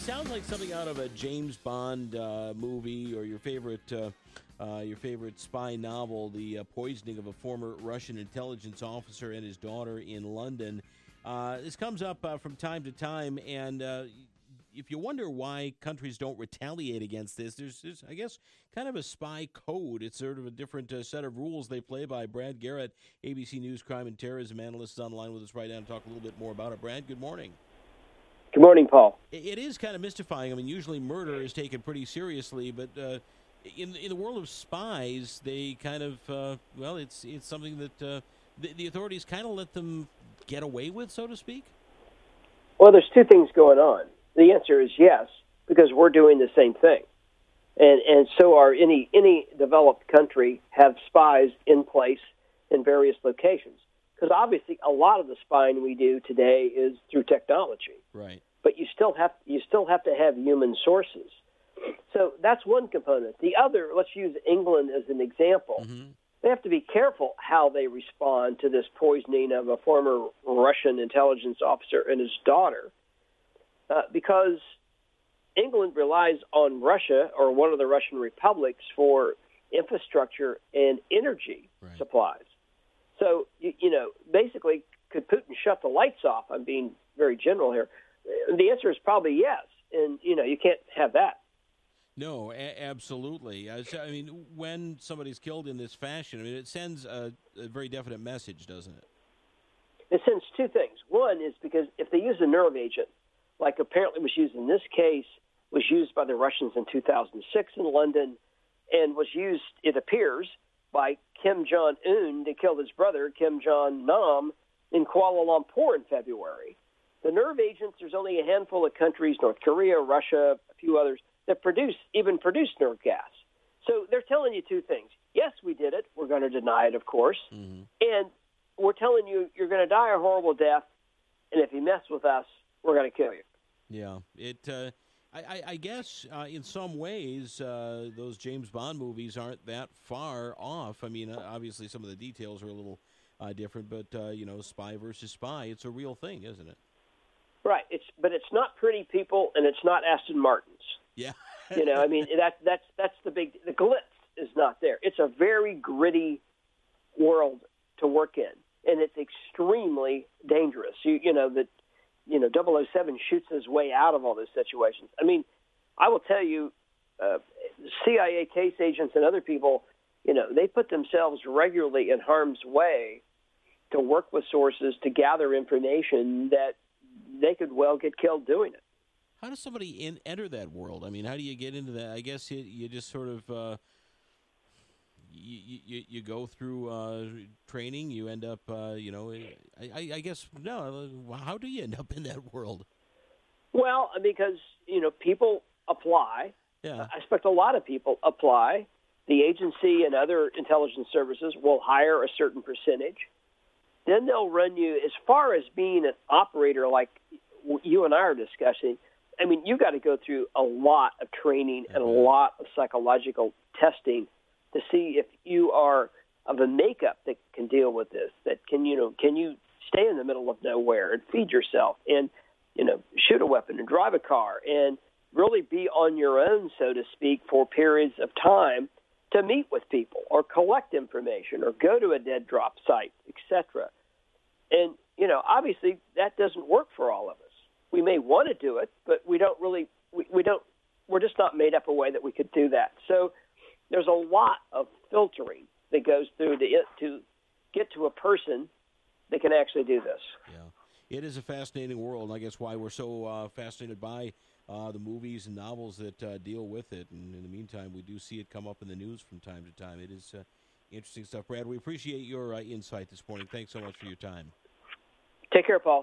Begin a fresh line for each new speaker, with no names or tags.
sounds like something out of a James Bond movie or your favorite spy novel, The Poisoning of a Former Russian Intelligence Officer and His Daughter in London. This comes up from time to time, and if you wonder why countries don't retaliate against this, there's, I guess, kind of a spy code. It's sort of a different set of rules they play by. Brad Garrett, ABC News crime and terrorism analyst, is on the line with us right now to talk a little bit more about it. Brad, good morning.
Good morning, Paul.
It is kind of mystifying. I mean, usually murder is taken pretty seriously, but in the world of spies, they kind of, it's something that the authorities kind of let them get away with, so to speak?
Well, there's two things going on. The answer is yes, because we're doing the same thing. And so are any developed country have spies in place in various locations. Because obviously a lot of the spying we do today is through technology.
Right.
But you still have to have human sources. So that's one component. The other, let's use England as an example.
Mm-hmm.
They have to be careful how they respond to this poisoning of a former Russian intelligence officer and his daughter, because England relies on Russia or one of the Russian republics for infrastructure and energy supplies. So, basically, could Putin shut the lights off? I'm being very general here. The answer is probably yes, and, you can't have that.
No, absolutely. I mean, when somebody's killed in this fashion, I mean, it sends a very definite message, doesn't it?
It sends two things. One is because if they use a nerve agent, like apparently was used in this case, was used by the Russians in 2006 in London, and was used, it appears, by Kim Jong-un to kill his brother, Kim Jong-nam, in Kuala Lumpur in February. The nerve agents, there's only a handful of countries, North Korea, Russia, a few others, that produce nerve gas. So they're telling you two things. Yes, we did it. We're going to deny it, of course.
Mm-hmm.
And we're telling you you're going to die a horrible death, and if you mess with us, we're going to kill you.
Yeah. I guess in some ways those James Bond movies aren't that far off. I mean, obviously some of the details are a little different, but, spy versus spy, it's a real thing, isn't it?
Right. But it's not pretty people, and it's not Aston Martins.
Yeah.
I mean, that's the glitz is not there. It's a very gritty world to work in, and it's extremely dangerous. 007 shoots his way out of all those situations. I mean, I will tell you, CIA case agents and other people, they put themselves regularly in harm's way to work with sources to gather information that they could well get killed doing it.
How does somebody enter that world? I mean, how do you get into that? I guess you just sort of you go through training. You end up, I guess, no. How do you end up in that world?
Well, because, people apply.
Yeah.
I expect a lot of people apply. The agency and other intelligence services will hire a certain percentage. Then they'll run you, as far as being an operator like you and I are discussing, I mean, you got to go through a lot of training and a lot of psychological testing to see if you are of a makeup that can deal with this, that can you stay in the middle of nowhere and feed yourself and, shoot a weapon and drive a car and really be on your own, so to speak, for periods of time to meet with people or collect information or go to a dead drop site, etc. And, obviously that doesn't work for all of us. We may want to do it, but we don't really, we're just not made up a way that we could do that. So there's a lot of filtering that goes through to get to a person that can actually do this.
Yeah, it is a fascinating world. I guess why we're so fascinated by the movies and novels that deal with it. And in the meantime, we do see it come up in the news from time to time. It is interesting stuff. Brad, we appreciate your insight this morning. Thanks so much for your time.
Take care, Paul.